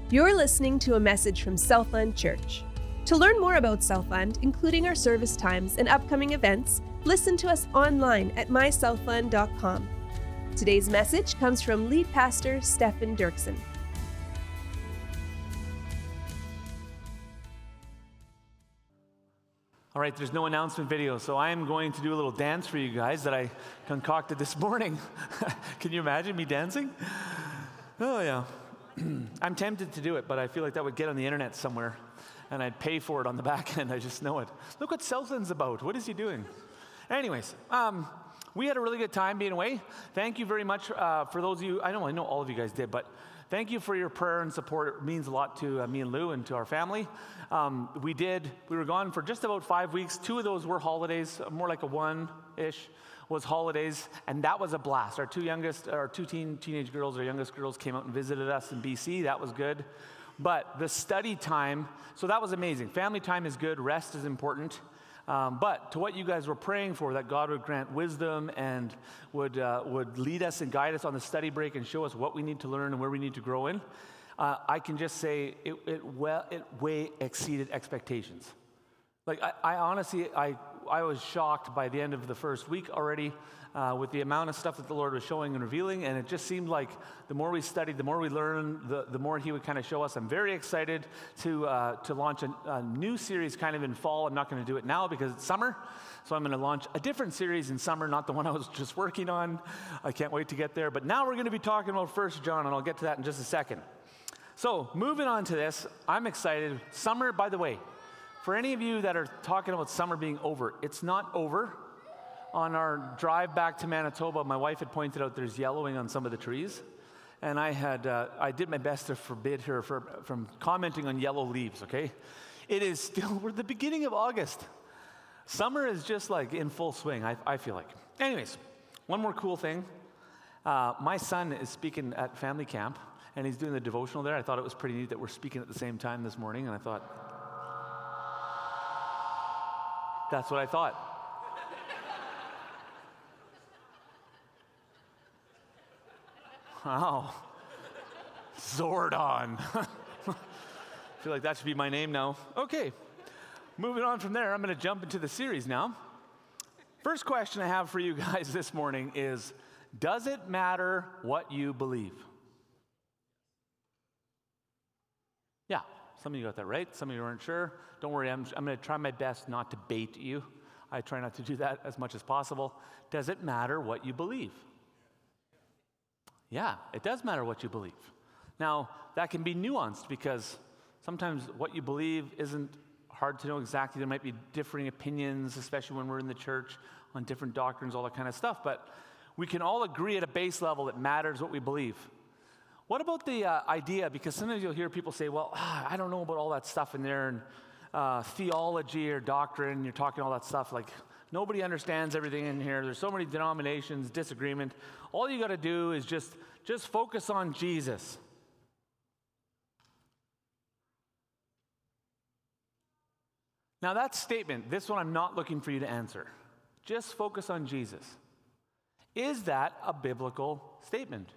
You're listening to a message from Southland Church. To learn more about Southland, including our service times and upcoming events, listen to us online at mysouthland.com. Today's message comes from lead pastor Stefan Dirksen. All right, there's no announcement video, so I am going to do a little dance for you guys that I concocted this morning. Can you imagine me dancing? Oh, yeah. I'm tempted to do it, but I feel like that would get on the internet somewhere, and I'd pay for it on the back end. I just know it. Look what Southland's about. What is he doing? Anyways, we had a really good time being away. Thank you very much for those of you. I know all of you guys did, but thank you for your prayer and support. It means a lot to me and Lou and to our family. We were gone for just about 5 weeks. 2 of those were holidays, more like a 1-ish was holidays, and that was a blast. Our two teenage girls, our youngest girls, came out and visited us in BC. That was good. But the study time, so that was amazing. Family time is good. Rest is important. But to what you guys were praying for, that God would grant wisdom and would lead us and guide us on the study break and show us what we need to learn and where we need to grow in, I can just say it way exceeded expectations. Like I honestly was shocked by the end of the first week already with the amount of stuff that the Lord was showing and revealing, and it just seemed like the more we studied, the more we learned, the more He would kind of show us. I'm very excited to launch a new series kind of in fall. I'm not going to do it now because it's summer, so I'm going to launch a different series in summer, not the one I was just working on. I can't wait to get there. But now we're going to be talking about 1 John, and I'll get to that in just a second. So moving on to this, I'm excited. Summer, by the way, for any of you that are talking about summer being over, it's not over. On our drive back to Manitoba, my wife had pointed out there's yellowing on some of the trees, and I did my best to forbid her from commenting on yellow leaves, okay? It is still, we're at the beginning of August. Summer is just like in full swing, I feel like. Anyways, one more cool thing. My son is speaking at family camp, and he's doing the devotional there. I thought it was pretty neat that we're speaking at the same time this morning, and I thought, that's what I thought. Wow. Zordon. I feel like that should be my name now. Okay. Moving on from there, I'm going to jump into the series now. First question I have for you guys this morning is, does it matter what you believe? Yeah, some of you got that right. Some of you weren't sure. Don't worry, I'm going to try my best not to bait you. I try not to do that as much as possible. Does it matter what you believe? Yeah, it does matter what you believe. Now, that can be nuanced because sometimes what you believe isn't hard to know exactly. There might be differing opinions, especially when we're in the church, on different doctrines, all that kind of stuff. But we can all agree at a base level it matters what we believe. What about the idea, because sometimes you'll hear people say, well, I don't know about all that stuff in there, and theology or doctrine, you're talking all that stuff, like nobody understands everything in here. There's so many denominations, disagreement. All you got to do is just focus on Jesus. Now that statement, this one I'm not looking for you to answer. Just focus on Jesus. Is that a biblical statement?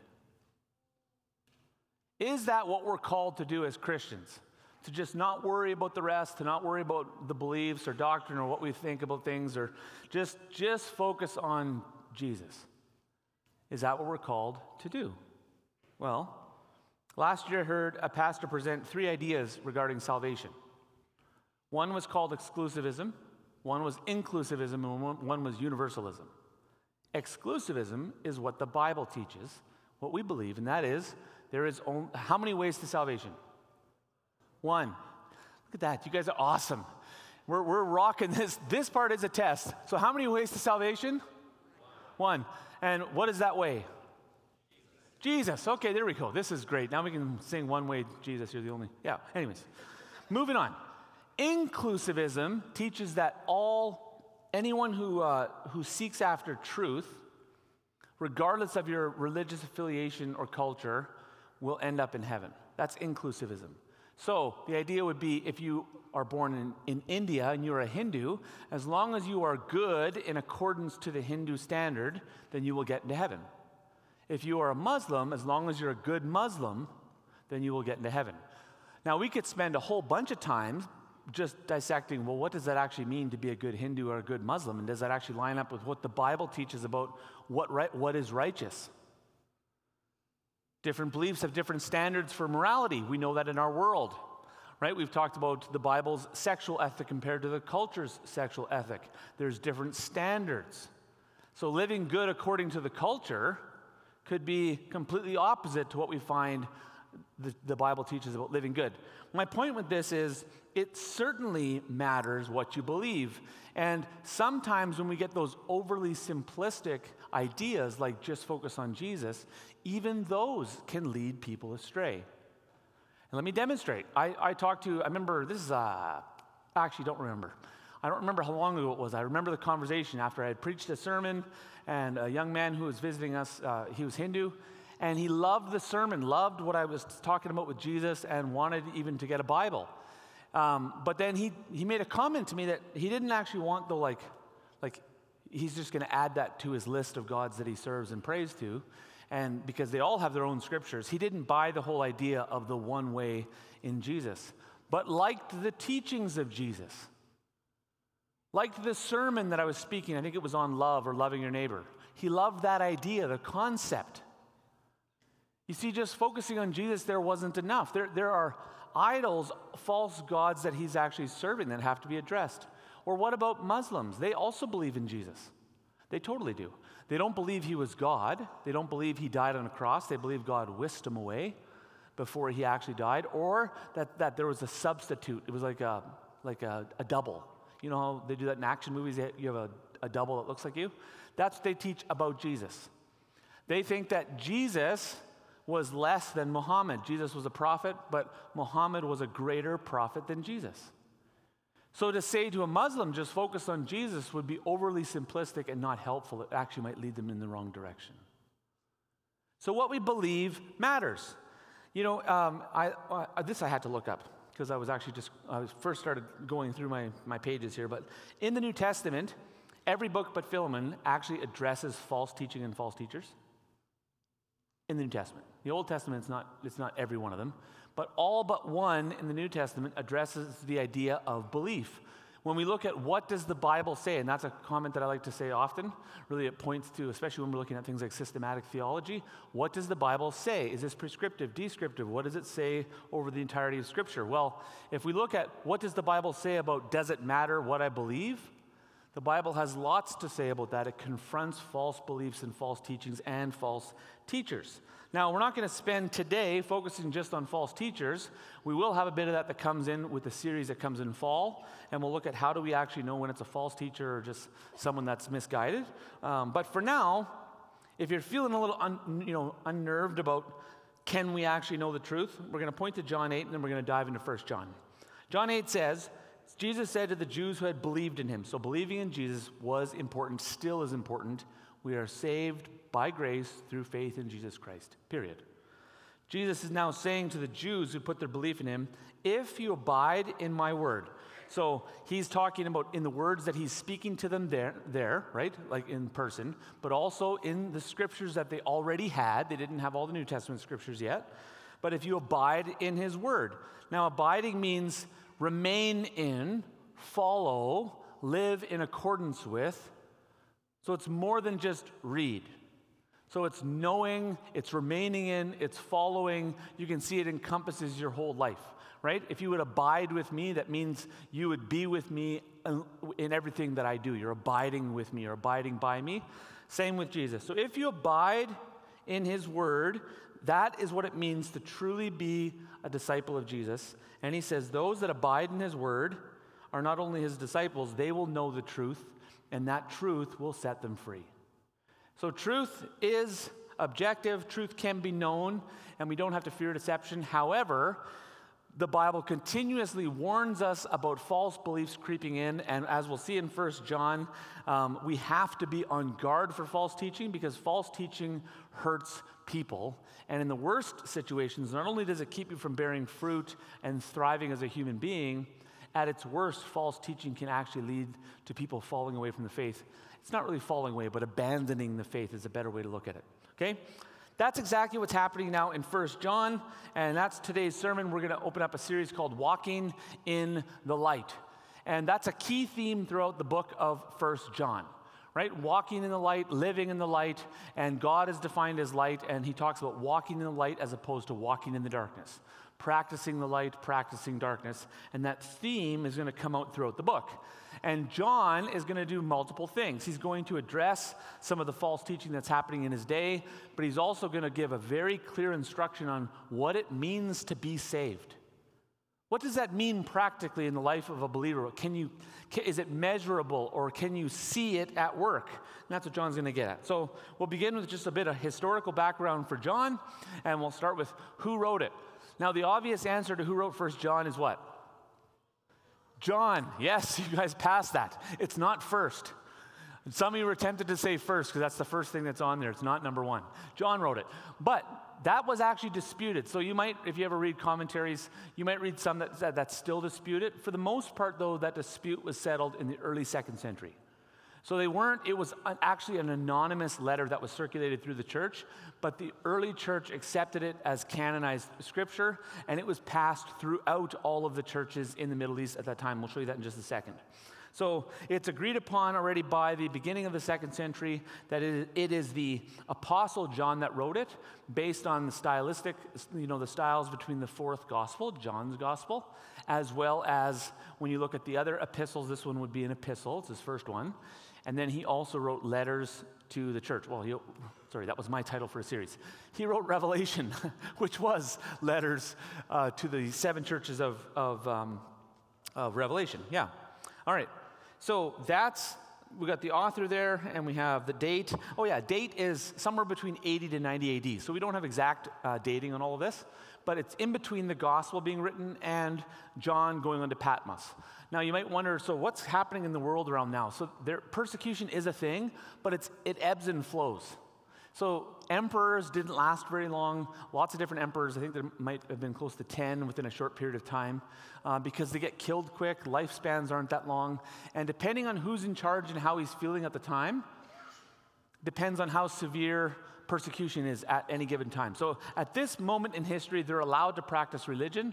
Is that what we're called to do as Christians? To just not worry about the rest, to not worry about the beliefs or doctrine or what we think about things, or just focus on Jesus. Is that what we're called to do? Well, last year I heard a pastor present 3 ideas regarding salvation. One was called exclusivism, one was inclusivism, and one was universalism. Exclusivism is what the Bible teaches, what we believe, and that is there is only, how many ways to salvation? 1. Look at that. You guys are awesome. We're rocking this. This part is a test. So how many ways to salvation? 1. And what is that way? Jesus. Okay, there we go. This is great. Now we can sing one way, Jesus, you're the only. Yeah, anyways. Moving on. Inclusivism teaches that anyone who seeks after truth, regardless of your religious affiliation or culture, will end up in heaven. That's inclusivism. So the idea would be if you are born in India and you're a Hindu, as long as you are good in accordance to the Hindu standard, then you will get into heaven. If you are a Muslim, as long as you're a good Muslim, then you will get into heaven. Now, we could spend a whole bunch of time just dissecting, well, what does that actually mean to be a good Hindu or a good Muslim? And does that actually line up with what the Bible teaches about what is righteous? Different beliefs have different standards for morality. We know that in our world, right? We've talked about the Bible's sexual ethic compared to the culture's sexual ethic. There's different standards. So living good according to the culture could be completely opposite to what we find the Bible teaches about living good. My point with this is it certainly matters what you believe. And sometimes when we get those overly simplistic ideas like just focus on Jesus, even those can lead people astray. And let me demonstrate. I remember, I don't remember how long ago it was. I remember the conversation after I had preached a sermon, and a young man who was visiting us, he was Hindu, and he loved the sermon, loved what I was talking about with Jesus, and wanted even to get a Bible. But then he made a comment to me that he didn't actually want the he's just going to add that to his list of gods that he serves and prays to, and because they all have their own scriptures. He didn't buy the whole idea of the one way in Jesus, but liked the teachings of Jesus. Liked the sermon that I was speaking. I think it was on love or loving your neighbor. He loved that idea, the concept. You see, just focusing on Jesus there wasn't enough. There are idols, false gods that he's actually serving that have to be addressed. Or what about Muslims? They also believe in Jesus. They totally do. They don't believe he was God. They don't believe he died on a cross. They believe God whisked him away before he actually died, or that there was a substitute. It was like a double. You know how they do that in action movies? You have a double that looks like you? That's what they teach about Jesus. They think that Jesus was less than Muhammad. Jesus was a prophet, but Muhammad was a greater prophet than Jesus. So to say to a Muslim, just focus on Jesus would be overly simplistic and not helpful. It actually might lead them in the wrong direction. So what we believe matters. You know, this I had to look up because I first started going through my pages here. But in the New Testament, every book but Philemon actually addresses false teaching and false teachers. In the New Testament. The Old Testament, it's not every one of them, but all but one in the New Testament addresses the idea of belief. When we look at what does the Bible say, and that's a comment that I like to say often, really it points to, especially when we're looking at things like systematic theology, what does the Bible say? Is this prescriptive, descriptive? What does it say over the entirety of Scripture? Well, if we look at what does the Bible say about does it matter what I believe, the Bible has lots to say about that. It confronts false beliefs and false teachings and false teachers. Now, we're not going to spend today focusing just on false teachers. We will have a bit of that comes in with the series that comes in fall, and we'll look at how do we actually know when it's a false teacher or just someone that's misguided. But for now, if you're feeling a little unnerved about can we actually know the truth, we're going to point to John 8, and then we're going to dive into 1 John. John 8 says, Jesus said to the Jews who had believed in him, so believing in Jesus was important, still is important. We are saved by grace through faith in Jesus Christ, period. Jesus is now saying to the Jews who put their belief in him, if you abide in my word. So he's talking about in the words that he's speaking to them there, right, like in person, but also in the scriptures that they already had. They didn't have all the New Testament scriptures yet. But if you abide in his word. Now, abiding means remain in, follow, live in accordance with. So it's more than just read. So it's knowing, it's remaining in, it's following. You can see it encompasses your whole life, right? If you would abide with me, that means you would be with me in everything that I do. You're abiding with me, you're abiding by me. Same with Jesus. So if you abide in his word, that is what it means to truly be a disciple of Jesus. And he says, those that abide in his word are not only his disciples, they will know the truth, and that truth will set them free. So truth is objective, truth can be known, and we don't have to fear deception. However, the Bible continuously warns us about false beliefs creeping in, and as we'll see in 1 John, we have to be on guard for false teaching because false teaching hurts people. And in the worst situations, not only does it keep you from bearing fruit and thriving as a human being, at its worst, false teaching can actually lead to people falling away from the faith. It's not really falling away, but abandoning the faith is a better way to look at it, okay? that's exactly what's happening now in 1 John, and that's today's sermon. We're going to open up a series called Walking in the Light. And that's a key theme throughout the book of 1 John, right? Walking in the light, living in the light, and God is defined as light, and he talks about walking in the light as opposed to walking in the darkness. Practicing the light, practicing darkness, and that theme is going to come out throughout the book. And John is going to do multiple things. He's going to address some of the false teaching that's happening in his day, but he's also going to give a very clear instruction on what it means to be saved. What does that mean practically in the life of a believer? Is it measurable, or can you see it at work? And that's what John's going to get at. So we'll begin with just a bit of historical background for John, and we'll start with who wrote it. Now, the obvious answer to who wrote 1 John is what? John. Yes, you guys passed that. It's not first. Some of you were tempted to say first because that's the first thing that's on there. It's not number one. John wrote it. But that was actually disputed. So you might, if you ever read commentaries, you might read some that's still disputed. For the most part, though, that dispute was settled in the early 2nd century. So it was actually an anonymous letter that was circulated through the church, but the early church accepted it as canonized scripture, and it was passed throughout all of the churches in the Middle East at that time. We'll show you that in just a second. So it's agreed upon already by the beginning of the 2nd century that it is the Apostle John that wrote it, based on the stylistic, the styles between the 4th gospel, John's gospel, as well as when you look at the other epistles, this one would be an epistle, it's his first one. And then he also wrote letters to the church. Well, that was my title for a series. He wrote Revelation, which was letters to the 7 churches of Revelation. Yeah. All right. So we got the author there, and we have the date. Oh yeah, date is somewhere between 80 to 90 AD. So we don't have exact dating on all of this, but it's in between the gospel being written and John going on to Patmos. Now you might wonder, so what's happening in the world around now? So persecution is a thing, but it ebbs and flows. So emperors didn't last very long. Lots of different emperors. I think there might have been close to 10 within a short period of time because they get killed quick. Lifespans aren't that long. And depending on who's in charge and how he's feeling at the time, depends on how severe persecution is at any given time. So at this moment in history, they're allowed to practice religion.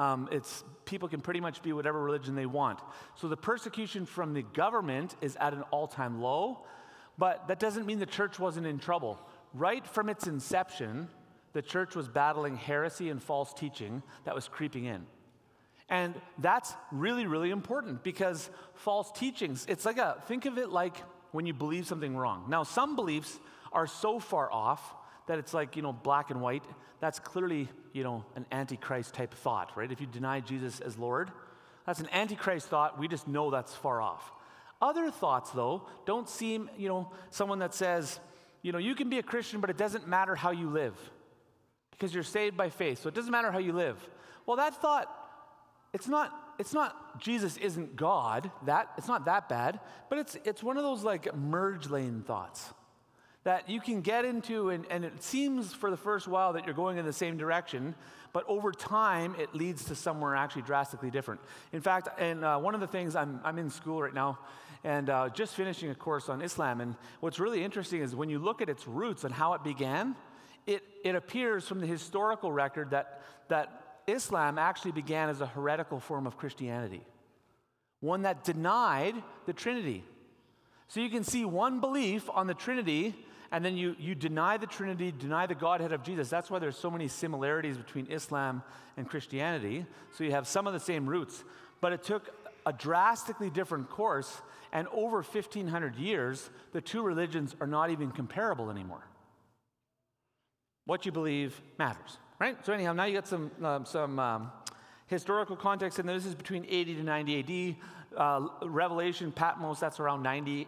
People can pretty much be whatever religion they want. So the persecution from the government is at an all-time low, but that doesn't mean the church wasn't in trouble. Right from its inception, the church was battling heresy and false teaching that was creeping in. And that's really, really important because false teachings, think of it like when you believe something wrong. Now, some beliefs are so far off that it's like, black and white. That's clearly, an antichrist type thought, right? If you deny Jesus as Lord, that's an antichrist thought. We just know that's far off. Other thoughts, though, don't seem, someone that says, you can be a Christian, but it doesn't matter how you live because you're saved by faith. So it doesn't matter how you live. Well, that thought, it's not Jesus isn't God. It's not that bad, but it's one of those like merge lane thoughts that you can get into, and it seems for the first while that you're going in the same direction, but over time it leads to somewhere actually drastically different. In fact, one of the things, I'm in school right now, and just finishing a course on Islam, and what's really interesting is when you look at its roots and how it began, it appears from the historical record that Islam actually began as a heretical form of Christianity, one that denied the Trinity. So you can see one belief on the Trinity, and then you deny the Trinity, deny the Godhead of Jesus. That's why there's so many similarities between Islam and Christianity. So you have some of the same roots, but it took a drastically different course, and over 1,500 years, the two religions are not even comparable anymore. What you believe matters, right? So anyhow, now you got some historical context, and this is between 80 to 90 AD. Revelation, Patmos, that's around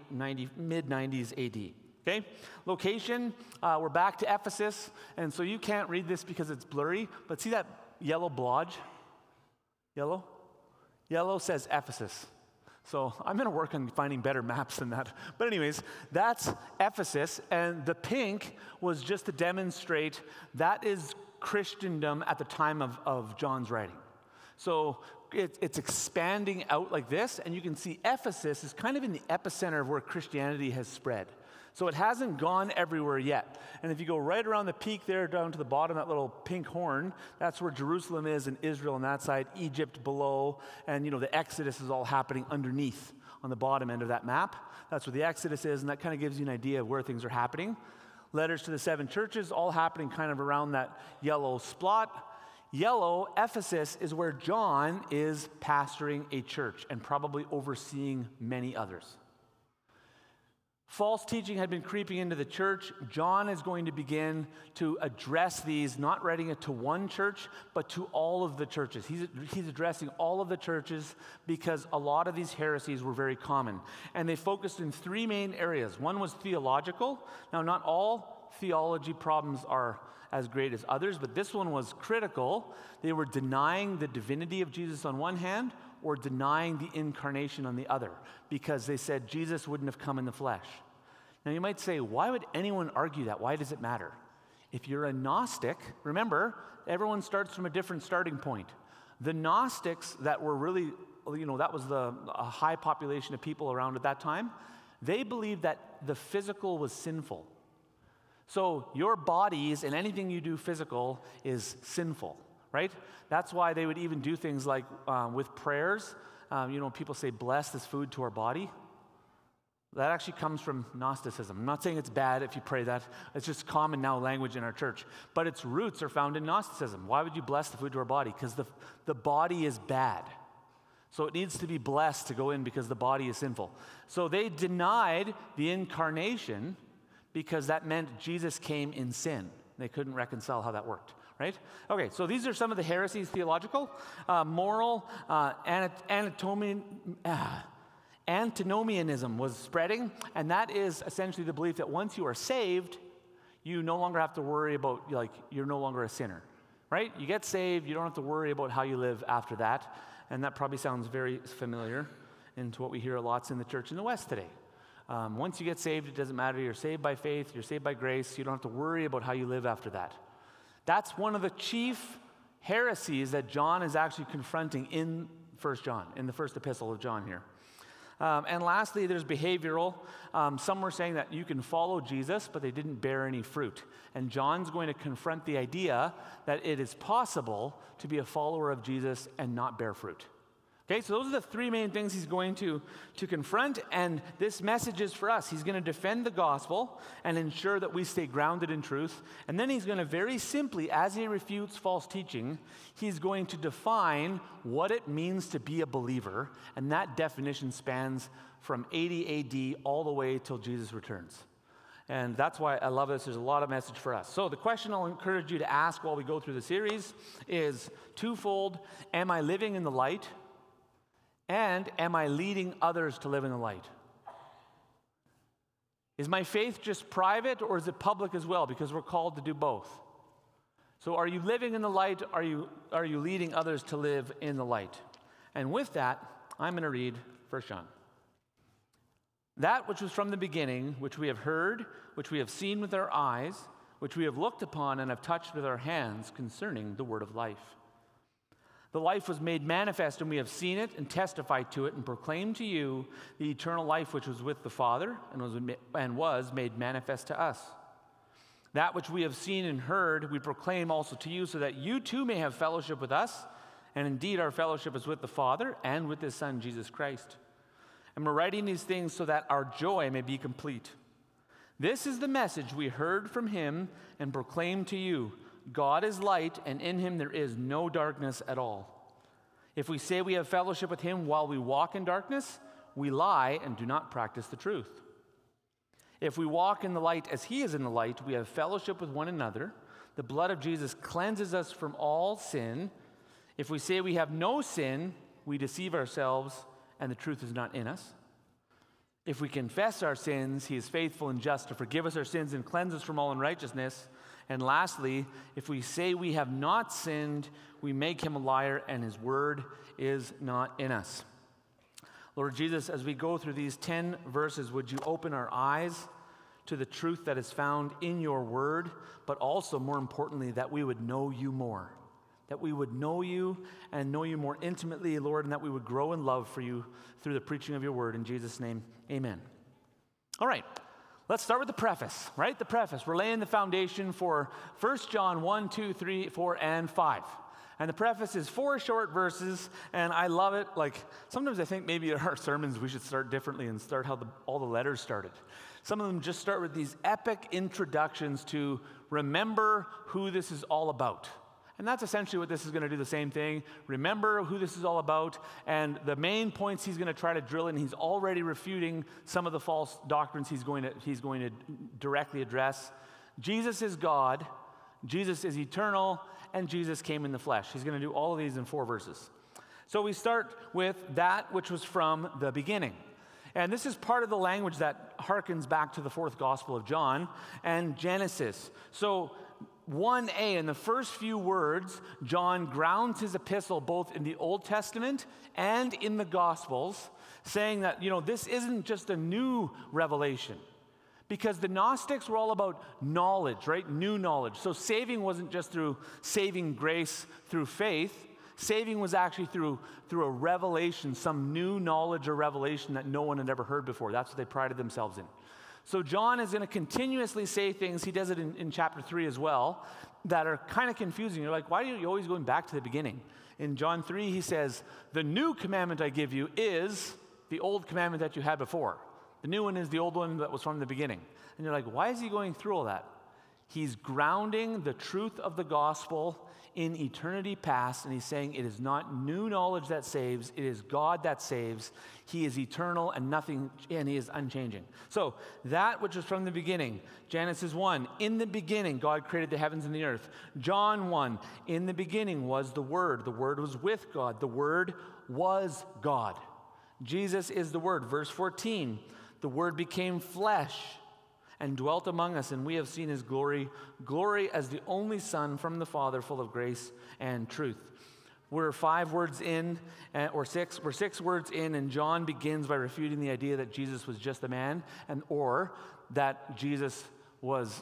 mid-90s AD. Okay, location, we're back to Ephesus, and so you can't read this because it's blurry, but see that yellow blodge? Yellow? Yellow says Ephesus. So I'm going to work on finding better maps than that. But anyways, that's Ephesus, and the pink was just to demonstrate that is Christendom at the time of John's writing. So it's expanding out like this, and you can see Ephesus is kind of in the epicenter of where Christianity has spread. So it hasn't gone everywhere yet. And if you go right around the peak there, down to the bottom, that little pink horn, that's where Jerusalem is and Israel on that side, Egypt below, and the Exodus is all happening underneath on the bottom end of that map. That's where the Exodus is, and that kind of gives you an idea of where things are happening. Letters to the 7 churches, all happening kind of around that yellow splot. Yellow, Ephesus, is where John is pastoring a church and probably overseeing many others. False teaching had been creeping into the church. John is going to begin to address these, not writing it to one church, but to all of the churches. He's addressing all of the churches because a lot of these heresies were very common. And they focused in 3 main areas. One was theological. Now, not all theology problems are as great as others, but this one was critical. They were denying the divinity of Jesus on one hand, or denying the incarnation on the other, because they said Jesus wouldn't have come in the flesh. Now you might say, why would anyone argue that? Why does it matter? If you're a Gnostic, remember, everyone starts from a different starting point. The Gnostics that were really, that was a high population of people around at that time, they believed that the physical was sinful. So your bodies and anything you do physical is sinful, right? That's why they would even do things like with prayers. People say, bless this food to our body. That actually comes from Gnosticism. I'm not saying it's bad if you pray that. It's just common now language in our church. But its roots are found in Gnosticism. Why would you bless the food to our body? Because the body is bad. So it needs to be blessed to go in because the body is sinful. So they denied the incarnation because that meant Jesus came in sin. They couldn't reconcile how that worked. Right? Okay, so these are some of the heresies: theological, moral, antinomianism was spreading, and that is essentially the belief that once you are saved, you no longer have to worry about, you're no longer a sinner. Right? You get saved, you don't have to worry about how you live after that, and that probably sounds very familiar into what we hear lots in the church in the West today. Once you get saved, it doesn't matter. You're saved by faith, you're saved by grace, you don't have to worry about how you live after that. That's one of the chief heresies that John is actually confronting in 1 John, in the first epistle of John here. And lastly, there's behavioral. Some were saying that you can follow Jesus, but they didn't bear any fruit. And John's going to confront the idea that it is possible to be a follower of Jesus and not bear fruit. Okay, so those are the 3 main things he's going to confront, and this message is for us. He's going to defend the gospel and ensure that we stay grounded in truth, and then he's going to very simply, as he refutes false teaching, he's going to define what it means to be a believer, and that definition spans from 80 AD all the way till Jesus returns. And that's why I love this. There's a lot of message for us. So the question I'll encourage you to ask while we go through the series is twofold. Am I living in the light? And am I leading others to live in the light? Is my faith just private, or is it public as well? Because we're called to do both. So are you living in the light? Are you leading others to live in the light? And with that, I'm going to read 1 John. That which was from the beginning, which we have heard, which we have seen with our eyes, which we have looked upon and have touched with our hands concerning the word of life. The life was made manifest, and we have seen it and testified to it and proclaimed to you the eternal life which was with the Father and was made manifest to us. That which we have seen and heard we proclaim also to you, so that you too may have fellowship with us. And indeed our fellowship is with the Father and with His Son, Jesus Christ. And we're writing these things so that our joy may be complete. This is the message we heard from Him and proclaimed to you. God is light, and in Him there is no darkness at all. If we say we have fellowship with Him while we walk in darkness, we lie and do not practice the truth. If we walk in the light as He is in the light, we have fellowship with one another. The blood of Jesus cleanses us from all sin. If we say we have no sin, we deceive ourselves, and the truth is not in us. If we confess our sins, He is faithful and just to forgive us our sins and cleanse us from all unrighteousness. And lastly, if we say we have not sinned, we make Him a liar, and His word is not in us. Lord Jesus, as we go through these 10 verses, would you open our eyes to the truth that is found in your word, but also, more importantly, that we would know you more, that we would know you and know you more intimately, Lord, and that we would grow in love for you through the preaching of your word. In Jesus' name, amen. All right, let's start with the preface, right? The preface. We're laying the foundation for 1 John 1, 2, 3, 4, and 5. And the preface is 4 short verses, and I love it. Like, sometimes I think maybe our sermons we should start differently and start how all the letters started. Some of them just start with these epic introductions to remember who this is all about. And that's essentially what this is going to do, the same thing. Remember who this is all about, and the main points he's going to try to drill in. He's already refuting some of the false doctrines he's going to directly address. Jesus is God, Jesus is eternal, and Jesus came in the flesh. He's going to do all of these in 4 verses. So we start with that which was from the beginning. And this is part of the language that harkens back to the 4th Gospel of John and Genesis. So 1a, in the first few words, John grounds his epistle both in the Old Testament and in the Gospels, saying that, this isn't just a new revelation. Because the Gnostics were all about knowledge, right? New knowledge. So saving wasn't just through saving grace through faith. Saving was actually through a revelation, some new knowledge or revelation that no one had ever heard before. That's what they prided themselves in. So John is going to continuously say things, he does it in chapter 3 as well, that are kind of confusing. You're like, why are you always going back to the beginning? In John 3, he says, the new commandment I give you is the old commandment that you had before. The new one is the old one that was from the beginning. And you're like, why is he going through all that? He's grounding the truth of the gospel in eternity past, and he's saying it is not new knowledge that saves, it is God that saves. He is eternal and he is unchanging. So that which was from the beginning, Genesis 1, in the beginning God created the heavens and the earth. John 1, in the beginning was the Word was with God, the Word was God. Jesus is the Word. Verse 14, the Word became flesh and dwelt among us, and we have seen his glory as the only Son from the Father, full of grace and truth. We're 5 words in, or 6. We're 6 words in, and John begins by refuting the idea that Jesus was just a man, or that Jesus was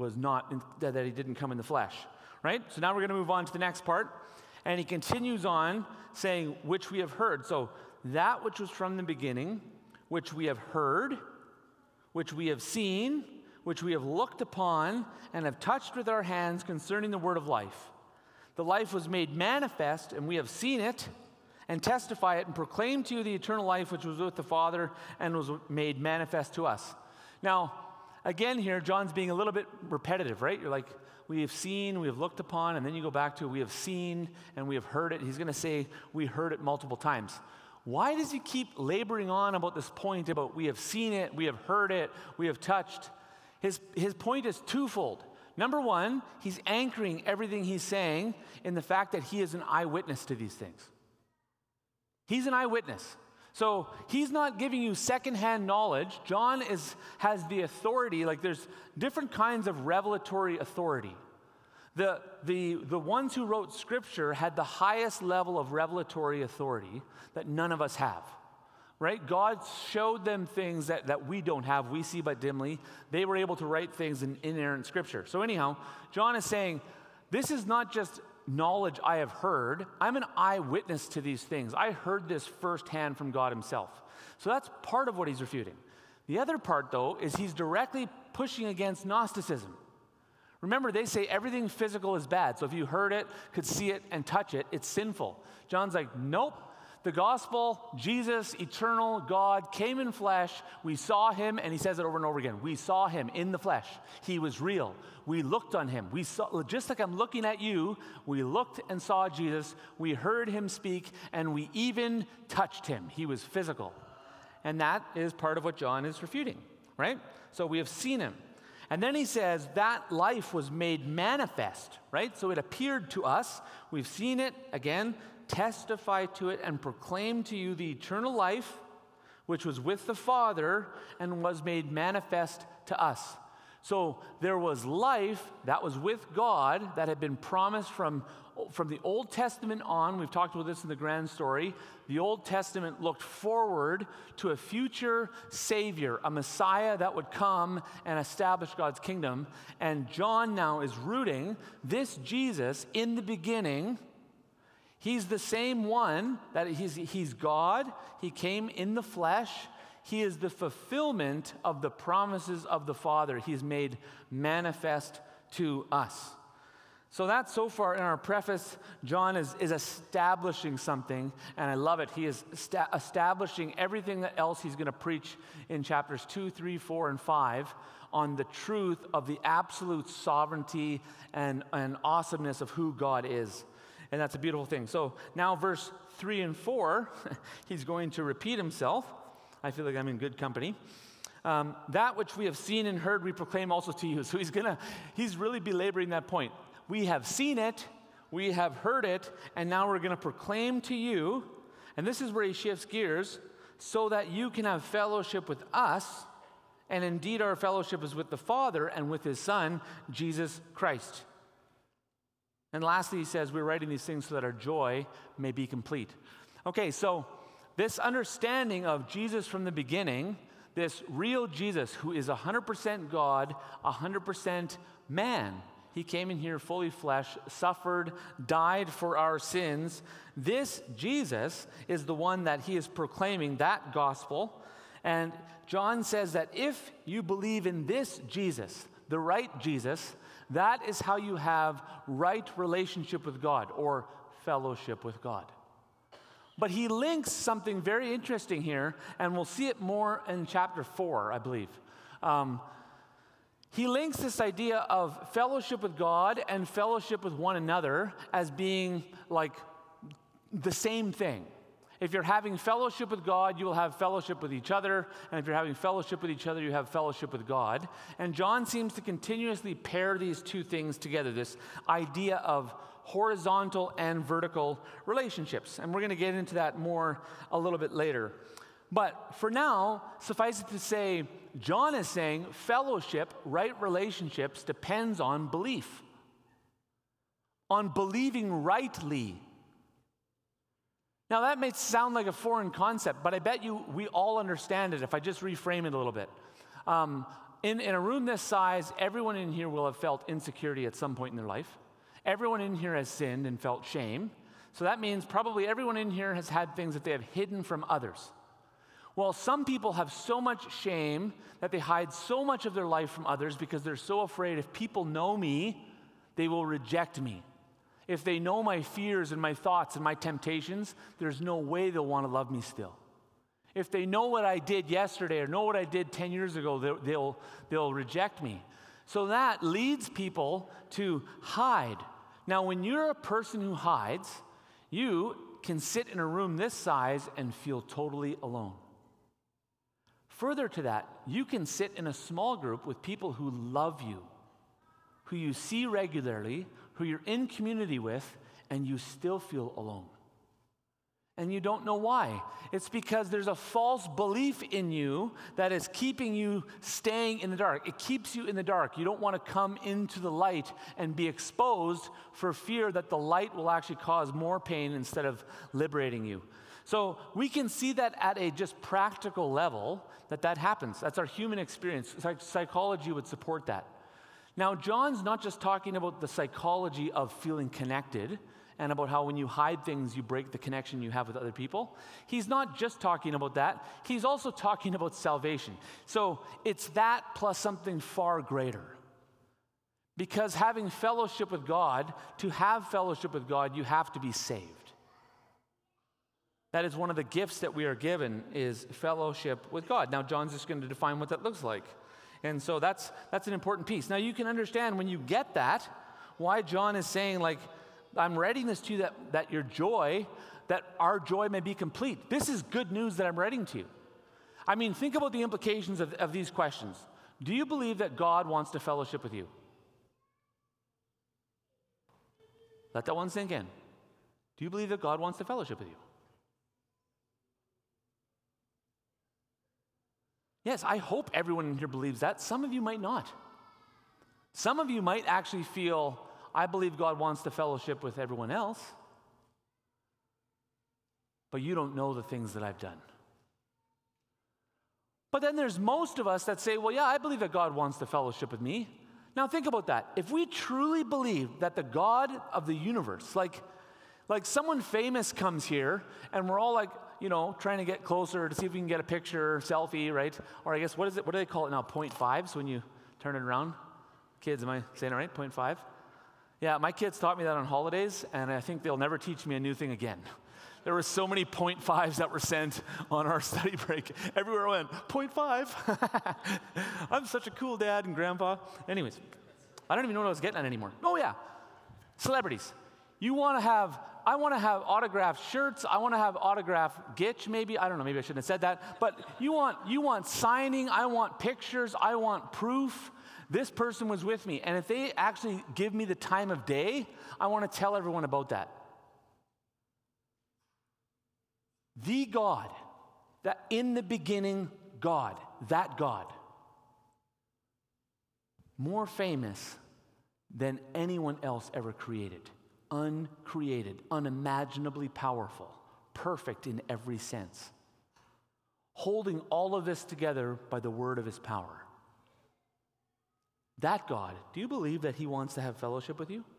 not, that he didn't come in the flesh, right? So now we're going to move on to the next part, and he continues on saying, which we have heard. So that which was from the beginning, which we have heard, which we have seen, which we have looked upon, and have touched with our hands concerning the word of life. The life was made manifest, and we have seen it, and testify it, and proclaim to you the eternal life which was with the Father, and was made manifest to us. Now, again here, John's being a little bit repetitive, right? You're like, we have seen, we have looked upon, and then you go back to we have seen, and we have heard it. He's going to say we heard it multiple times. Why does he keep laboring on about this point about we have seen it, we have heard it, we have touched? His point is twofold. Number one, he's anchoring everything he's saying in the fact that he is an eyewitness to these things. He's an eyewitness. So he's not giving you secondhand knowledge. John has the authority, like there's different kinds of revelatory authority. The ones who wrote Scripture had the highest level of revelatory authority that none of us have, right? God showed them things that we don't have, we see but dimly. They were able to write things in inerrant Scripture. So anyhow, John is saying, this is not just knowledge I have heard. I'm an eyewitness to these things. I heard this firsthand from God himself. So that's part of what he's refuting. The other part, though, is he's directly pushing against Gnosticism. Remember, they say everything physical is bad. So if you heard it, could see it, and touch it, it's sinful. John's like, nope. The gospel, Jesus, eternal God, came in flesh. We saw him, and he says it over and over again. We saw him in the flesh. He was real. We looked on him. We saw, just like I'm looking at you, we looked and saw Jesus. We heard him speak, and we even touched him. He was physical. And that is part of what John is refuting, right? So we have seen him. And then he says that life was made manifest, right? So it appeared to us. We've seen it, again, testify to it, and proclaim to you the eternal life, which was with the Father and was made manifest to us. So there was life that was with God that had been promised from the Old Testament on. We've talked about this in the grand story. The Old Testament looked forward to a future Savior, a Messiah that would come and establish God's kingdom. And John now is rooting this Jesus in the beginning. He's the same one that he's God. He came in the flesh. he is the fulfillment of the promises of the Father. He's made manifest to us. So that's so far in our preface, John is establishing something, and I love it. He is establishing everything else he's going to preach in chapters 2, 3, 4, and 5 on the truth of the absolute sovereignty and awesomeness of who God is. And that's a beautiful thing. So now verse 3 and 4, he's going to repeat himself. I feel like I'm in good company. That which we have seen and heard, we proclaim also to you. So he's really belaboring that point. We have seen it, we have heard it, and now we're going to proclaim to you, and this is where he shifts gears, so that you can have fellowship with us, and indeed our fellowship is with the Father and with his Son, Jesus Christ. And lastly, he says, we're writing these things so that our joy may be complete. Okay, so this understanding of Jesus from the beginning, this real Jesus who is 100% God, 100% man. He came in here fully flesh, suffered, died for our sins. This Jesus is the one that he is proclaiming, that gospel. And John says that if you believe in this Jesus, the right Jesus, that is how you have right relationship with God or fellowship with God. But he links something very interesting here, and we'll see it more in chapter 4, I believe. He links this idea of fellowship with God and fellowship with one another as being like the same thing. If you're having fellowship with God, you will have fellowship with each other. And if you're having fellowship with each other, you have fellowship with God. And John seems to continuously pair these two things together, this idea of horizontal and vertical relationships. And we're going to get into that more a little bit later. But for now, suffice it to say, John is saying fellowship, right relationships, depends on belief, on believing rightly. Now that may sound like a foreign concept, but I bet you we all understand it if I just reframe it a little bit. In a room this size, everyone in here will have felt insecurity at some point in their life. Everyone in here has sinned and felt shame. So that means probably everyone in here has had things that they have hidden from others. Well, some people have so much shame that they hide so much of their life from others because they're so afraid if people know me, they will reject me. If they know my fears and my thoughts and my temptations, there's no way they'll want to love me still. If they know what I did yesterday or know what I did 10 years ago, they'll reject me. So that leads people to hide. Now, when you're a person who hides, you can sit in a room this size and feel totally alone. Further to that, you can sit in a small group with people who love you, who you see regularly, who you're in community with, and you still feel alone. And you don't know why. It's because there's a false belief in you that is keeping you staying in the dark. It keeps you in the dark. You don't want to come into the light and be exposed for fear that the light will actually cause more pain instead of liberating you. So we can see that at a just practical level that happens. That's our human experience. Psychology would support that. Now, John's not just talking about the psychology of feeling connected and about how when you hide things, you break the connection you have with other people. He's not just talking about that. He's also talking about salvation. So it's that plus something far greater. Because having fellowship with God, to have fellowship with God, you have to be saved. That is one of the gifts that we are given, is fellowship with God. Now, John's just going to define what that looks like. And so that's an important piece. Now, you can understand when you get that, why John is saying, like, I'm writing this to you that your joy, that our joy may be complete. This is good news that I'm writing to you. I mean, think about the implications of these questions. Do you believe that God wants to fellowship with you? Let that one sink in. Do you believe that God wants to fellowship with you? Yes, I hope everyone in here believes that. Some of you might not. Some of you might actually feel, I believe God wants to fellowship with everyone else, but you don't know the things that I've done. But then there's most of us that say, well, yeah, I believe that God wants to fellowship with me. Now think about that. If we truly believe that the God of the universe, like someone famous comes here and we're all like, trying to get closer to see if we can get a picture, selfie, right? Or I guess, what do they call it now, 0.5, so when you turn it around? Kids, am I saying it right, 0.5? Yeah, my kids taught me that on holidays, and I think they'll never teach me a new thing again. There were so many 0.5s that were sent on our study break. Everywhere I went, 0.5. I'm such a cool dad and grandpa. Anyways, I don't even know what I was getting at anymore. Oh yeah, celebrities. I want to have autographed shirts. I want to have autographed Gitch, maybe. I don't know, maybe I shouldn't have said that. But you want signing. I want pictures. I want proof. This person was with me. And if they actually give me the time of day, I want to tell everyone about that. The God, that in the beginning God, that God, more famous than anyone else ever created, uncreated, unimaginably powerful, perfect in every sense, holding all of this together by the word of his power. That God, do you believe that he wants to have fellowship with you?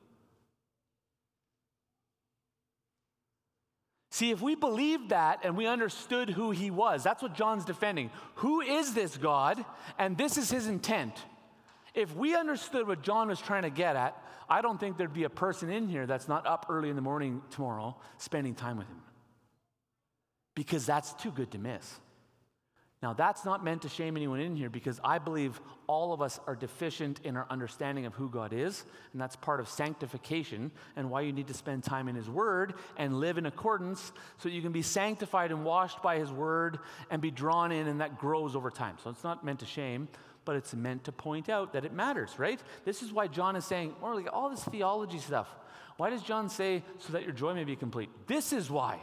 See, if we believed that and we understood who he was, that's what John's defending. Who is this God? And this is his intent. If we understood what John was trying to get at, I don't think there'd be a person in here that's not up early in the morning tomorrow spending time with him. Because that's too good to miss. Now, that's not meant to shame anyone in here, because I believe all of us are deficient in our understanding of who God is, and that's part of sanctification and why you need to spend time in his word and live in accordance so you can be sanctified and washed by his word and be drawn in, and that grows over time. So it's not meant to shame, but it's meant to point out that it matters, right? This is why John is saying, or like all this theology stuff. Why does John say, so that your joy may be complete? This is why.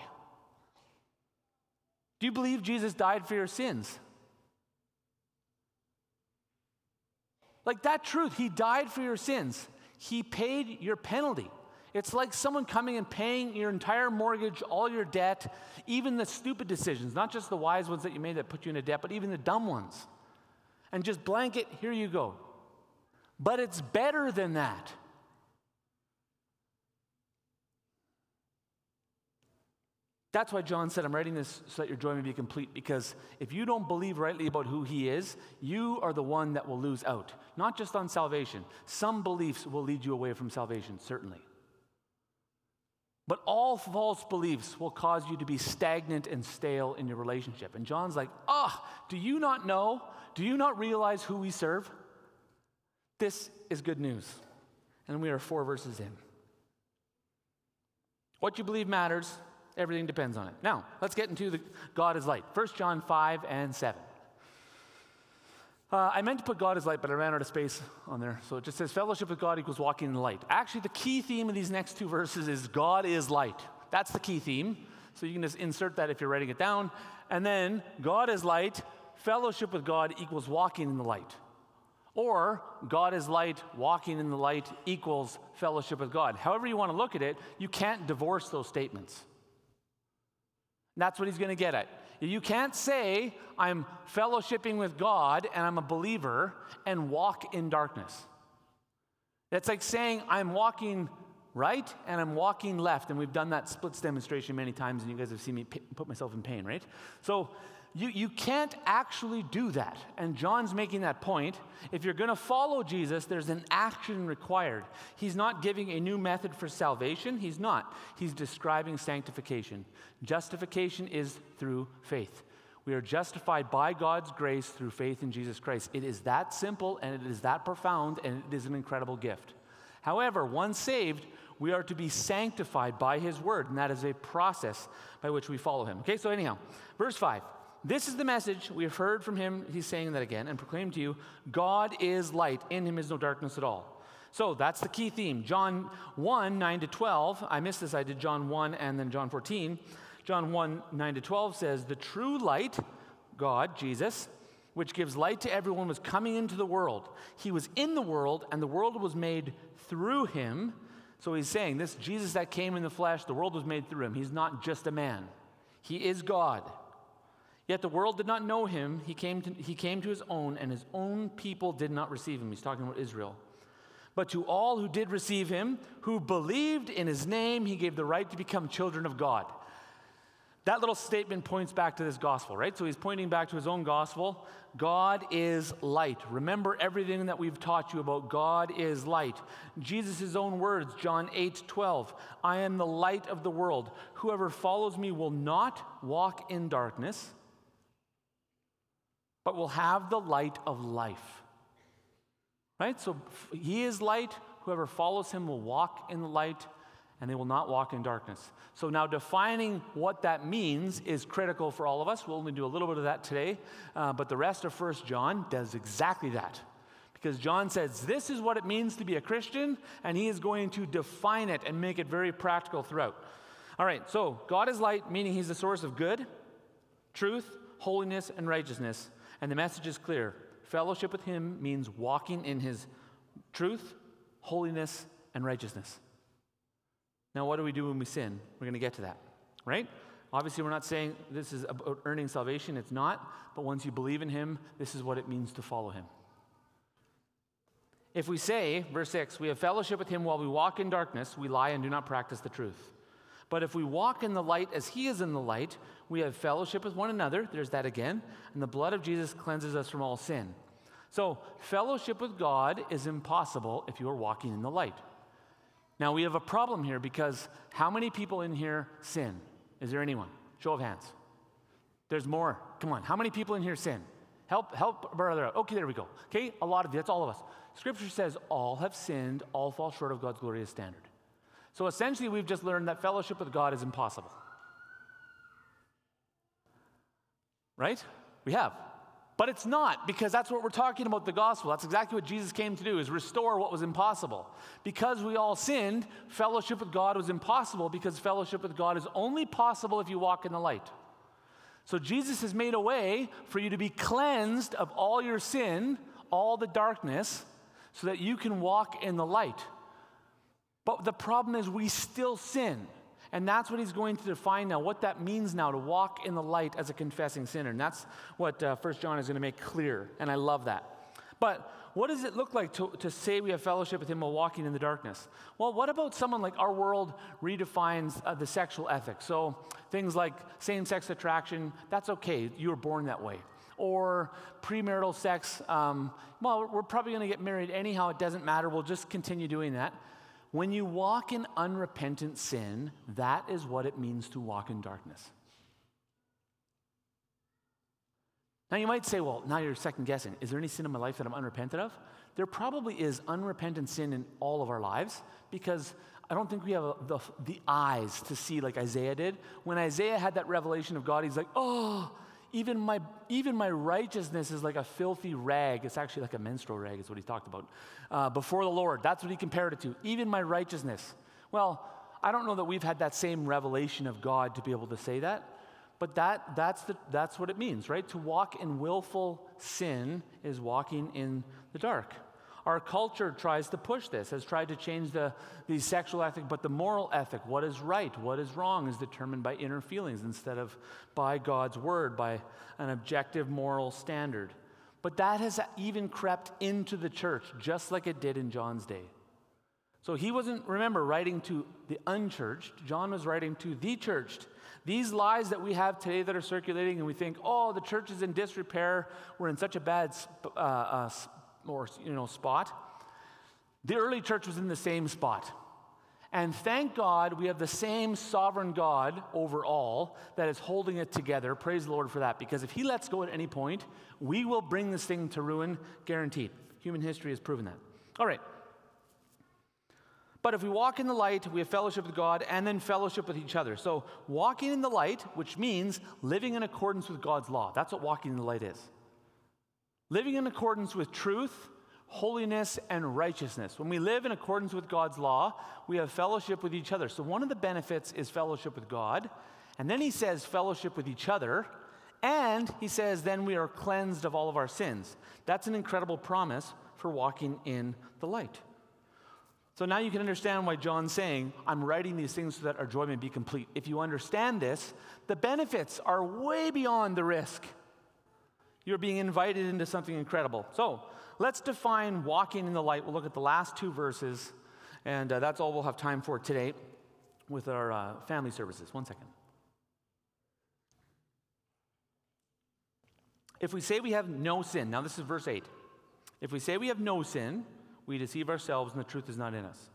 Do you believe Jesus died for your sins? Like that truth, he died for your sins. He paid your penalty. It's like someone coming and paying your entire mortgage, all your debt, even the stupid decisions, not just the wise ones that you made that put you into debt, but even the dumb ones. And just blanket, here you go. But it's better than that. That's why John said, I'm writing this so that your joy may be complete, because if you don't believe rightly about who he is, you are the one that will lose out. Not just on salvation. Some beliefs will lead you away from salvation, certainly. But all false beliefs will cause you to be stagnant and stale in your relationship. And John's like, do you not know? Do you not realize who we serve? This is good news. And we are 4 verses in. What you believe matters. Everything depends on it. Now, let's get into the God is light. 1 John 5 and 7. I meant to put God is light, but I ran out of space on there. So it just says fellowship with God equals walking in the light. Actually, the key theme of these next 2 verses is God is light. That's the key theme. So you can just insert that if you're writing it down. And then God is light, fellowship with God equals walking in the light. Or God is light, walking in the light equals fellowship with God. However you want to look at it, you can't divorce those statements. That's what he's going to get at. You can't say, I'm fellowshipping with God and I'm a believer and walk in darkness. That's like saying, I'm walking right and I'm walking left. And we've done that splits demonstration many times, and you guys have seen me put myself in pain, right? So you can't actually do that. And John's making that point. If you're going to follow Jesus, there's an action required. He's not giving a new method for salvation. He's not. He's describing sanctification. Justification is through faith. We are justified by God's grace through faith in Jesus Christ. It is that simple, and it is that profound, and it is an incredible gift. However, once saved, we are to be sanctified by his word, and that is a process by which we follow him. Okay, so anyhow, verse 5. This is the message we have heard from him, he's saying that again, and proclaimed to you, God is light, in him is no darkness at all. So that's the key theme. John 1, 9 to 12, I missed this, I did John 1 and then John 14. John 1, 9 to 12 says, the true light, God, Jesus, which gives light to everyone, was coming into the world. He was in the world, and the world was made through him. So he's saying, this Jesus that came in the flesh, the world was made through him. He's not just a man. He is God. Yet the world did not know him. He came to his own, and his own people did not receive him. He's talking about Israel. But to all who did receive him, who believed in his name, he gave the right to become children of God. That little statement points back to this gospel, right? So he's pointing back to his own gospel. God is light. Remember everything that we've taught you about God is light. Jesus' own words, John 8:12. I am the light of the world. Whoever follows me will not walk in darkness, but will have the light of life. Right? So he is light. Whoever follows him will walk in the light, and they will not walk in darkness. So now defining what that means is critical for all of us. We'll only do a little bit of that today, but the rest of 1 John does exactly that. Because John says this is what it means to be a Christian, and he is going to define it and make it very practical throughout. All right, so God is light, meaning he's the source of good, truth, holiness, and righteousness. And the message is clear. Fellowship with him means walking in his truth, holiness, and righteousness. Now, what do we do when we sin? We're going to get to that, right? Obviously, we're not saying this is about earning salvation. It's not. But once you believe in him, this is what it means to follow him. If we say, verse 6, we have fellowship with him while we walk in darkness, we lie and do not practice the truth. But if we walk in the light as he is in the light, we have fellowship with one another. There's that again. And the blood of Jesus cleanses us from all sin. So, fellowship with God is impossible if you are walking in the light. Now, we have a problem here because how many people in here sin? Is there anyone? Show of hands. There's more. Come on. How many people in here sin? Help brother out. Okay, there we go. Okay, a lot of you. That's all of us. Scripture says all have sinned, all fall short of God's glorious standard. So essentially, we've just learned that fellowship with God is impossible. Right? We have. But it's not, because that's what we're talking about, the gospel. That's exactly what Jesus came to do, is restore what was impossible. Because we all sinned, fellowship with God was impossible, because fellowship with God is only possible if you walk in the light. So Jesus has made a way for you to be cleansed of all your sin, all the darkness, so that you can walk in the light. But the problem is we still sin. And that's what he's going to define now, what that means now to walk in the light as a confessing sinner. And that's what 1 John is going to make clear. And I love that. But what does it look like to say we have fellowship with him while walking in the darkness? Well, what about someone like our world redefines the sexual ethic? So things like same-sex attraction, that's okay. You were born that way. Or premarital sex, well, we're probably going to get married anyhow. It doesn't matter. We'll just continue doing that. When you walk in unrepentant sin, that is what it means to walk in darkness. Now you might say, well, now you're second guessing. Is there any sin in my life that I'm unrepentant of? There probably is unrepentant sin in all of our lives, because I don't think we have the eyes to see like Isaiah did. When Isaiah had that revelation of God, he's like, oh, even my righteousness is like a filthy rag. It's actually like a menstrual rag is what he talked about. Before the Lord, that's what he compared it to. Even my righteousness. Well, I don't know that we've had that same revelation of God to be able to say that, but that's what it means, right? To walk in willful sin is walking in the dark. Our culture tries to push this, has tried to change the sexual ethic, but the moral ethic, what is right, what is wrong, is determined by inner feelings instead of by God's word, by an objective moral standard. But that has even crept into the church, just like it did in John's day. So he wasn't, remember, writing to the unchurched. John was writing to the churched. These lies that we have today that are circulating, and we think, oh, the church is in disrepair, we're in such a bad spot. The early church was in the same spot. And thank God we have the same sovereign God over all that is holding it together. Praise the Lord for that, because if he lets go at any point, we will bring this thing to ruin, guaranteed. Human history has proven that. All right. But if we walk in the light, we have fellowship with God and then fellowship with each other. So walking in the light, which means living in accordance with God's law. That's what walking in the light is. Living in accordance with truth, holiness, and righteousness. When we live in accordance with God's law, we have fellowship with each other. So one of the benefits is fellowship with God. And then he says fellowship with each other. And he says then we are cleansed of all of our sins. That's an incredible promise for walking in the light. So now you can understand why John's saying, I'm writing these things so that our joy may be complete. If you understand this, the benefits are way beyond the risk. You're being invited into something incredible. So let's define walking in the light. We'll look at the last two verses, and that's all we'll have time for today with our family services. One second. If we say we have no sin, now this is verse 8. If we say we have no sin, we deceive ourselves and the truth is not in us.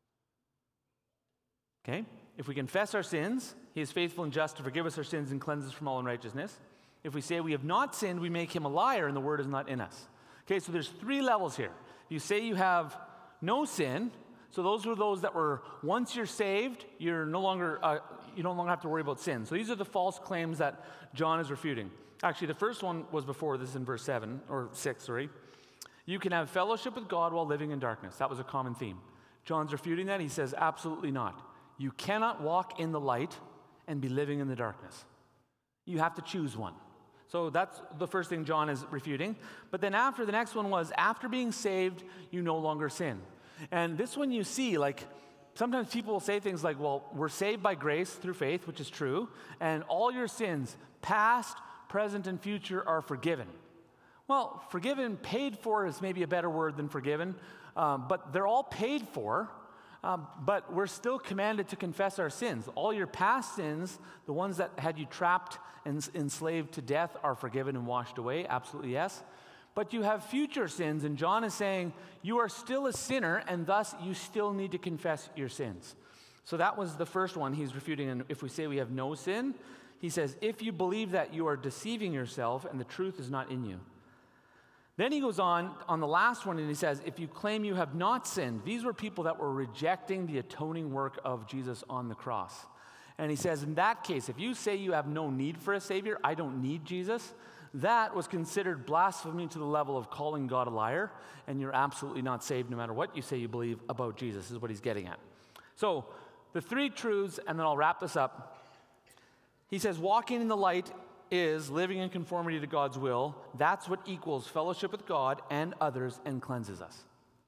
Okay? If we confess our sins, he is faithful and just to forgive us our sins and cleanse us from all unrighteousness. If we say we have not sinned, we make him a liar and the word is not in us. Okay, so there's 3 levels here. You say you have no sin, so those were those that were, once you're saved, you're no longer, you no longer have to worry about sin. So these are the false claims that John is refuting. Actually, the first one was before this in verse 7, or 6, sorry. You can have fellowship with God while living in darkness. That was a common theme. John's refuting that. He says, absolutely not. You cannot walk in the light and be living in the darkness. You have to choose one. So that's the first thing John is refuting. But then after, the next one was, after being saved, you no longer sin. And this one you see, like, sometimes people will say things like, well, we're saved by grace through faith, which is true, and all your sins, past, present, and future, are forgiven. Well, forgiven, paid for is maybe a better word than forgiven, but they're all paid for, but we're still commanded to confess our sins. All your past sins, the ones that had you trapped and enslaved to death, are forgiven and washed away, absolutely yes. But you have future sins, and John is saying you are still a sinner, and thus you still need to confess your sins. So that was the first one he's refuting, and if we say we have no sin, he says, if you believe that, you are deceiving yourself, and the truth is not in you. Then he goes on the last one, and he says, if you claim you have not sinned, these were people that were rejecting the atoning work of Jesus on the cross. And he says, in that case, if you say you have no need for a Savior, I don't need Jesus, that was considered blasphemy to the level of calling God a liar, and you're absolutely not saved no matter what you say you believe about Jesus, is what he's getting at. So, the 3 truths, and then I'll wrap this up. He says, walking in the light is living in conformity to God's will. That's what equals fellowship with God and others and cleanses us.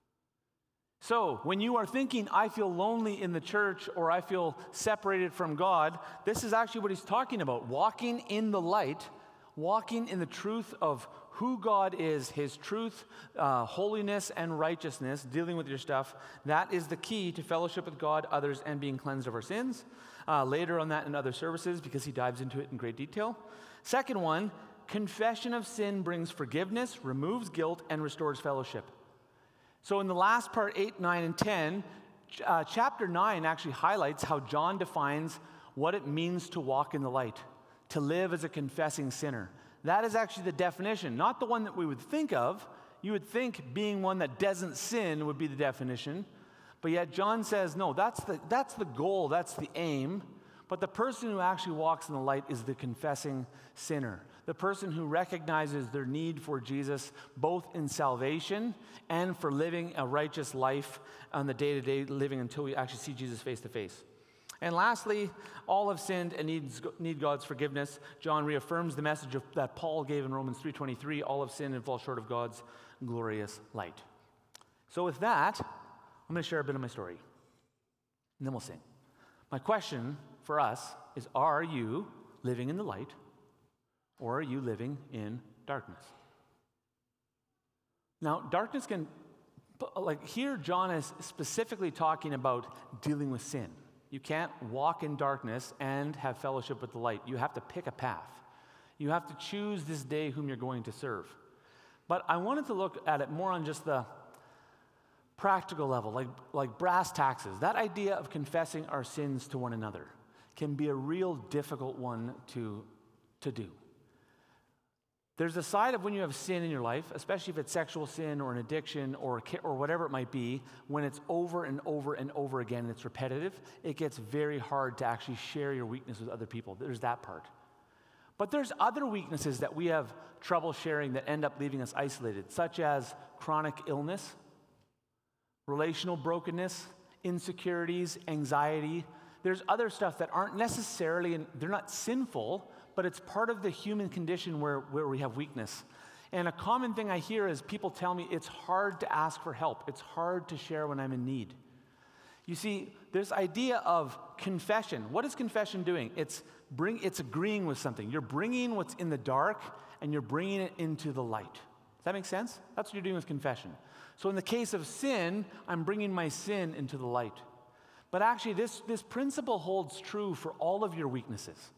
So, when you are thinking, I feel lonely in the church or I feel separated from God, this is actually what he's talking about. Walking in the light, walking in the truth of who God is, his truth, holiness, and righteousness, dealing with your stuff, that is the key to fellowship with God, others, and being cleansed of our sins. Later on that in other services, because he dives into it in great detail. Second one, confession of sin brings forgiveness, removes guilt, and restores fellowship. So in the last part, 8, 9, and 10, chapter 9 actually highlights how John defines what it means to walk in the light, to live as a confessing sinner. That is actually the definition, not the one that we would think of. You would think being one that doesn't sin would be the definition. But yet John says, no, that's the goal, that's the aim. But the person who actually walks in the light is the confessing sinner. The person who recognizes their need for Jesus, both in salvation and for living a righteous life on the day-to-day living until we actually see Jesus face to face. And lastly, all have sinned and need God's forgiveness. John reaffirms the message that Paul gave in Romans 3:23, all have sinned and fall short of God's glorious light. So with that, I'm going to share a bit of my story, and then we'll sing. My question for us is, are you living in the light, or are you living in darkness? Now, darkness can, like here, John is specifically talking about dealing with sin. You can't walk in darkness and have fellowship with the light. You have to pick a path. You have to choose this day whom you're going to serve. But I wanted to look at it more on just the practical level, like brass taxes. That idea of confessing our sins to one another can be a real difficult one to do. There's a side of when you have sin in your life, especially if it's sexual sin or an addiction or whatever it might be, when it's over and over and over again and it's repetitive, it gets very hard to actually share your weakness with other people. There's that part. But there's other weaknesses that we have trouble sharing that end up leaving us isolated, such as chronic illness, relational brokenness, insecurities, anxiety. There's other stuff that aren't necessarily, they're not sinful, but it's part of the human condition where we have weakness. And a common thing I hear is people tell me it's hard to ask for help. It's hard to share when I'm in need. You see, this idea of confession. What is confession doing? It's agreeing with something. You're bringing what's in the dark and you're bringing it into the light. Does that make sense? That's what you're doing with confession. So in the case of sin, I'm bringing my sin into the light. But actually, this principle holds true for all of your weaknesses.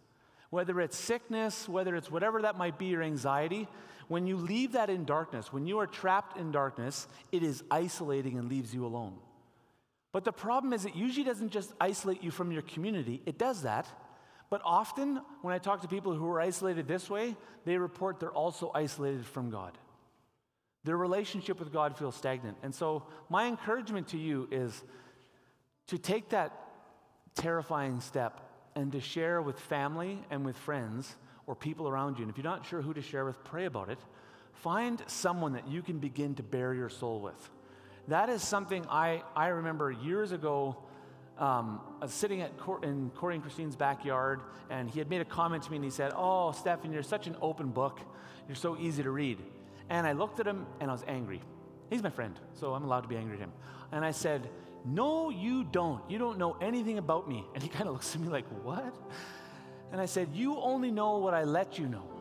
Whether it's sickness, whether it's whatever that might be, your anxiety, when you leave that in darkness, when you are trapped in darkness, it is isolating and leaves you alone. But the problem is it usually doesn't just isolate you from your community. It does that. But often, when I talk to people who are isolated this way, they report they're also isolated from God. Their relationship with God feels stagnant. And so my encouragement to you is to take that terrifying step and to share with family and with friends or people around you. And if you're not sure who to share with, pray about it. Find someone that you can begin to bare your soul with. That is something I remember years ago. I was sitting in Corey and Christine's backyard, and he had made a comment to me, and he said, "Oh, Stephen, you're such an open book. You're so easy to read." And I looked at him, and I was angry. He's my friend, so I'm allowed to be angry at him. And I said, "No, you don't. You don't know anything about me." And he kind of looks at me like, "What?" And I said, "You only know what I let you know."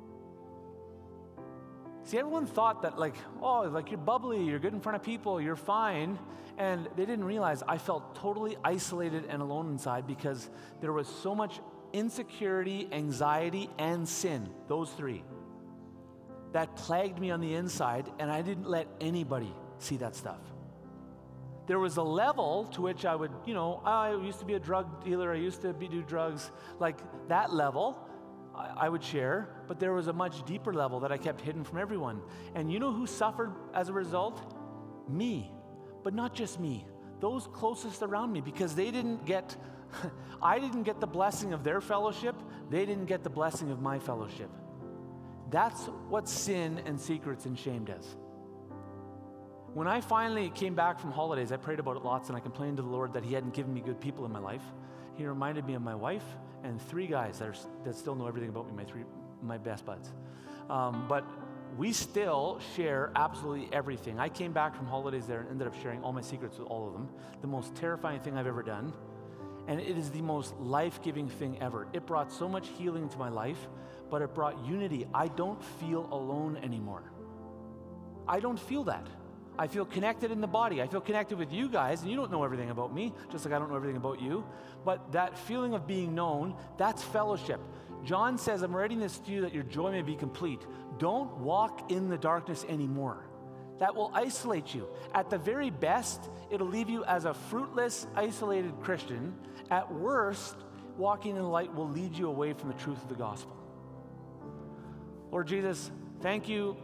See, everyone thought that you're bubbly, you're good in front of people, you're fine. And they didn't realize I felt totally isolated and alone inside because there was so much insecurity, anxiety, and sin, those three, that plagued me on the inside, and I didn't let anybody see that stuff. There was a level to which I would, I used to be a drug dealer, I used to do drugs, like that level I would share, but there was a much deeper level that I kept hidden from everyone. And you know who suffered as a result? Me. But not just me, those closest around me, because I didn't get the blessing of their fellowship, they didn't get the blessing of my fellowship. That's what sin and secrets and shame does. When I finally came back from holidays, I prayed about it lots, and I complained to the Lord that He hadn't given me good people in my life. He reminded me of my wife and 3 guys that still know everything about me, my best buds. But we still share absolutely everything. I came back from holidays there and ended up sharing all my secrets with all of them. The most terrifying thing I've ever done. And it is the most life-giving thing ever. It brought so much healing to my life, but it brought unity. I don't feel alone anymore. I don't feel that. I feel connected in the body. I feel connected with you guys, and you don't know everything about me, just like I don't know everything about you. But that feeling of being known, that's fellowship. John says, "I'm writing this to you that your joy may be complete." Don't walk in the darkness anymore. That will isolate you. At the very best, it'll leave you as a fruitless, isolated Christian. At worst, walking in the light will lead you away from the truth of the gospel. Lord Jesus, thank you.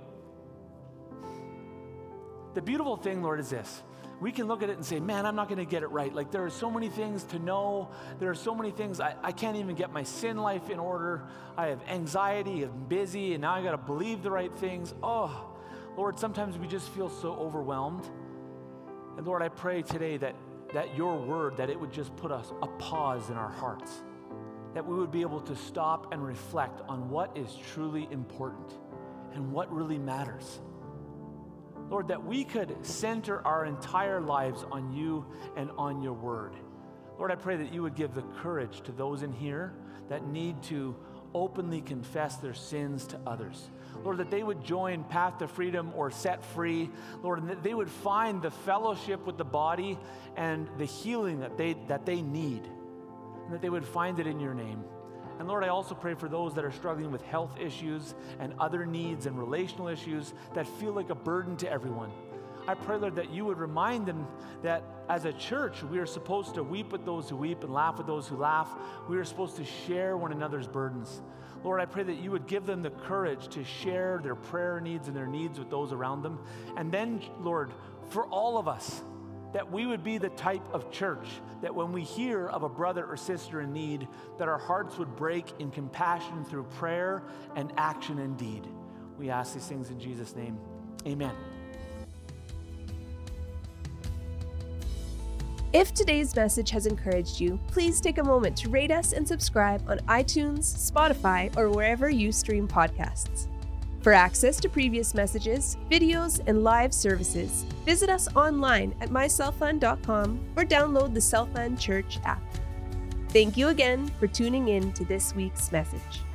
The beautiful thing, Lord, is this. We can look at it and say, man, I'm not going to get it right. Like, there are so many things to know. There are so many things. I can't even get my sin life in order. I have anxiety, I'm busy, and now I got to believe the right things. Oh, Lord, sometimes we just feel so overwhelmed. And Lord, I pray today that your word, that it would just put us a pause in our hearts, that we would be able to stop and reflect on what is truly important and what really matters. Lord, that we could center our entire lives on you and on your word. Lord, I pray that you would give the courage to those in here that need to openly confess their sins to others. Lord, that they would join Path to Freedom or Set Free. Lord, and that they would find the fellowship with the body and the healing that they need, and that they would find it in your name. And Lord, I also pray for those that are struggling with health issues and other needs and relational issues that feel like a burden to everyone. I pray, Lord, that you would remind them that as a church, we are supposed to weep with those who weep and laugh with those who laugh. We are supposed to share one another's burdens. Lord, I pray that you would give them the courage to share their prayer needs and their needs with those around them. And then, Lord, for all of us, that we would be the type of church that when we hear of a brother or sister in need, that our hearts would break in compassion through prayer and action and deed. We ask these things in Jesus' name. Amen. If today's message has encouraged you, please take a moment to rate us and subscribe on iTunes, Spotify, or wherever you stream podcasts. For access to previous messages, videos, and live services, visit us online at myselffund.com or download the Selfund Church app. Thank you again for tuning in to this week's message.